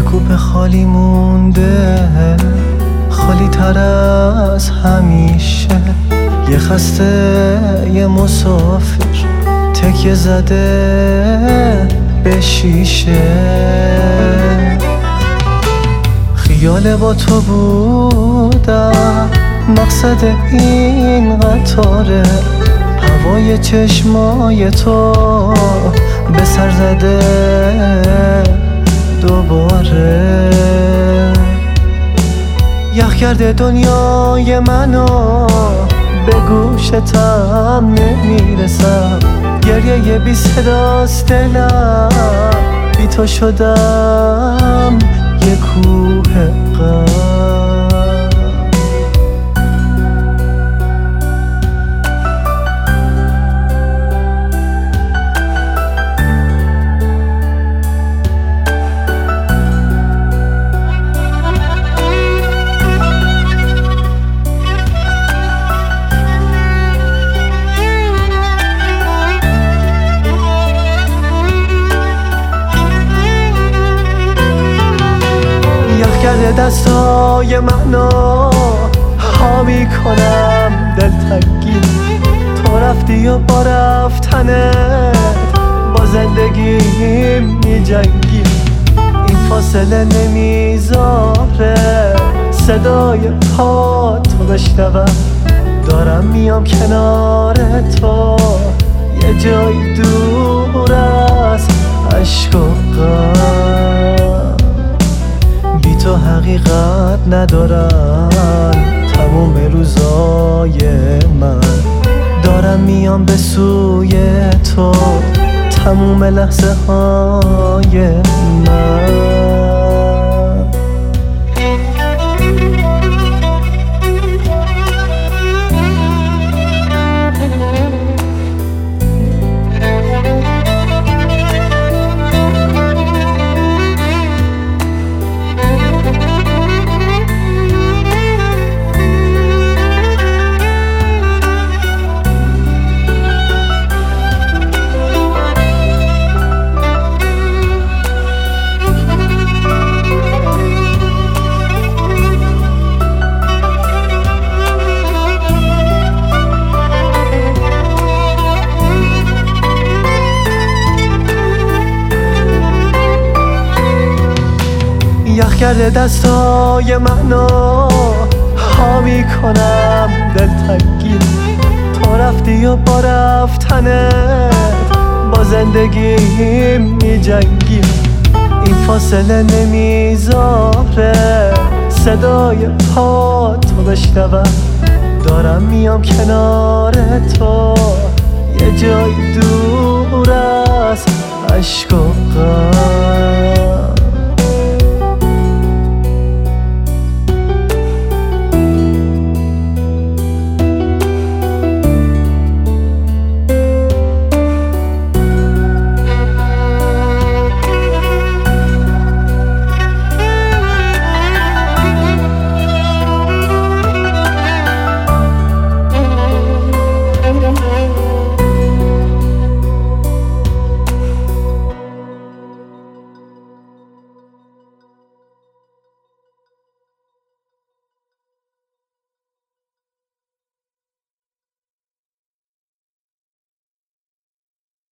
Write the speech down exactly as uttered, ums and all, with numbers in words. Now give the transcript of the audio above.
کوپه خالی مونده، خالی تر از همیشه. یه خسته یه مسافر تکیه زده به شیشه. خیال با تو بودم مقصد این قطاره، هوای چشمای تو به سر زده دوباره. یخ کرده دنیای منو، به گوشتم نمیرسم. گریه یه بی صداست دلم، بی تو شدم یه کوه غم. کرده دستای منو، ها میکنم دلتنگی. تو رفتی و با رفتنت با زندگیم میجنگی. این فاصله نمیذاره صدای پا تو بشنوم. دارم میام کنار تو، یه جای دور از عشق و غم. بی تو حقیقت ندارم تموم روزای من. دارم میام به سوی تو تموم لحظه های من. یخ کرده دستای منو، ها میکنم دلتنگی. تو رفتی و با رفتنت با زندگیم میجنگی. این فاصله نمیذاره صدای پا تو بشنوم. دارم میام کنار تو، یه جای دور از عشق و غم.